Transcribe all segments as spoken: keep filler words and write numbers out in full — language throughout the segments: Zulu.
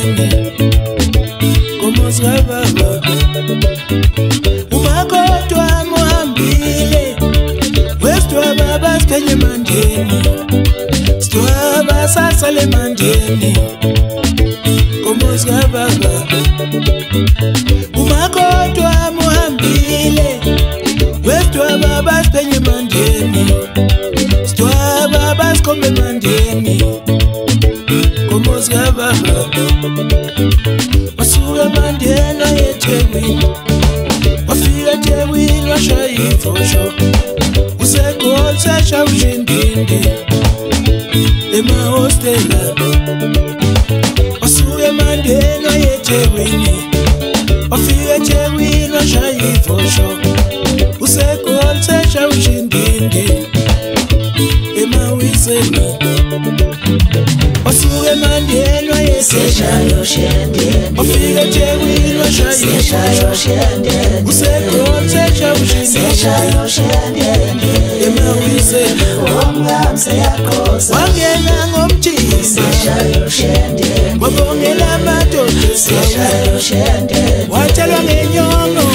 mandeni Komoska baba Umakotwa muhambile Westwa baba spenye mandeni Stwa basa sale mandeni Komoska baba Umakotwa muhambile Westwa baba spenye mandeni Stwa baba skombe mandeni Komoska baba Wasuwe mandena yetewi Wafira tewi Washa ifosho Usekol sesha ushindindi Ema hostela Wasuwe mandena yetewi Wafira tewi Washa ifosho Usekol sesha ushindindi Ema wisela Wasuwe mandela yetewi Wafira tewi Washa ifosho Usekol sesha ushindindi Ema wisela Wangena ngomchisi Wabongela madoda Wachalwa ngenyongo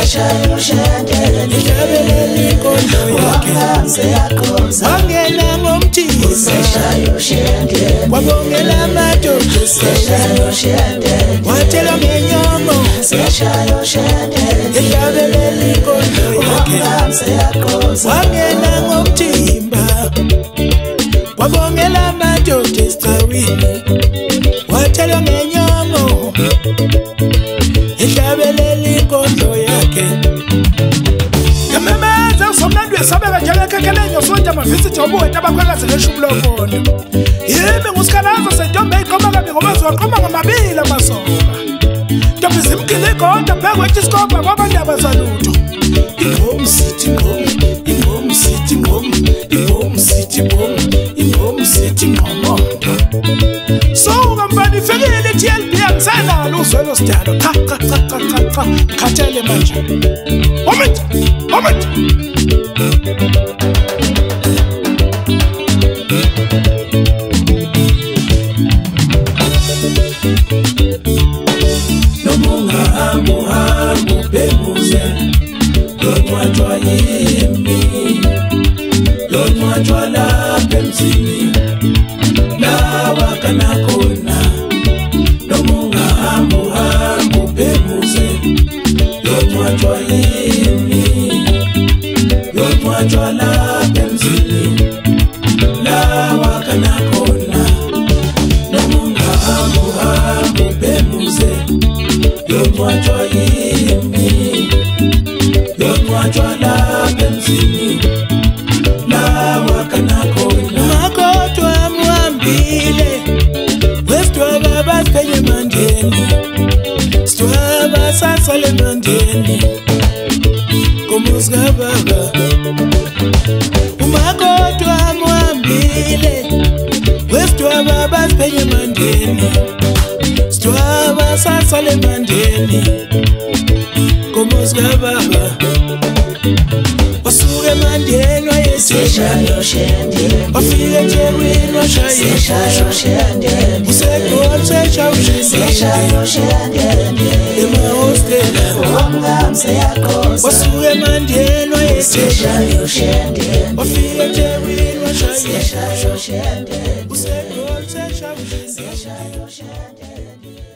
Ihlabele linkondo yake Wangena ngomchisi Wabongela madoda Wachalwa ngenyongo Ihlabele linkondo yake Wangena ngomtimba Wabongela madoda stawini Wachalwa ngenyongo Ihlabele linkondo yake Yamemeza usomnandwe sabeka njalo kekelenyo sonke amavisithi obuweta abakhwekazi leshubula ofondo Yimi ngusikhalazo sentombe iqoma kabi ngoba ziwaqoma ngamabili amasoka Ntombi zimkile igoda phekwe etiskopa kwabandaba zalutho Ibom city bom Ibom city bom Ibom city bom Ibom city ngomondo So ngambani fikile T L B angisana luzwelo sidalo cha cha cha cha cha cha khathele manje Moment moment Nomunga amu amu bemuze Lodwajwa yimi Lodwajwa la pemsini La wakana kona Nomunga amu amu bemuze Lodwajwa yimi Lodwajwa la pemsini La wakana kona Nomunga amu amu bemuze Lodwajwa yimi Lodwajwa la pemsini La wakana kona Makotwa muhambile Westwa baba spenye mandeni Stwa basa sale mandeni Komoska baba Umakotwa muhambile Westwa baba spenye mandeni Stwa basa sale mandeni Komoska baba Wasuwe mandela yetewi Wafira tewi Washa ifosho Usekol sesha ushindindi Ema hostela Wasuwe mandela yetewi Wafira tewi Washa ifosho Usekol sesha ushindindi